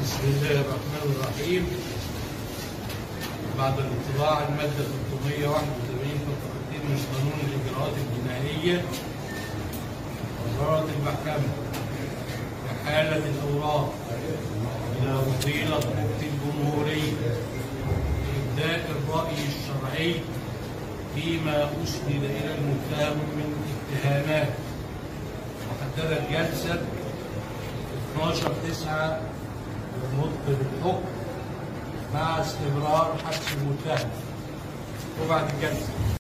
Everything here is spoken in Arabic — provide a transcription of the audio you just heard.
بسم الله الرحمن الرحيم. بعد الاطلاع على المادة 381 فقرة 2 من قانون الإجراءات الجنائية، قررت المحكمة بحالة الأوراق إلى فضيلة مفتي الجمهورية إبداء الرأي الشرعي فيما أسند إلى المتهم من اتهامات، وحددت جلسة 12/9 للنطق بالحكم مع استمرار حبس المتهم. وبعد الجلسة